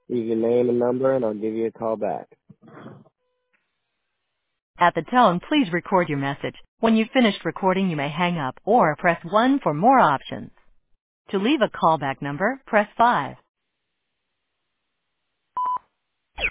You can name a number and I'll give you a call back. At the tone, please record your message. When you've finished recording, you may hang up or press 1 for more options. To leave a callback number, press 5.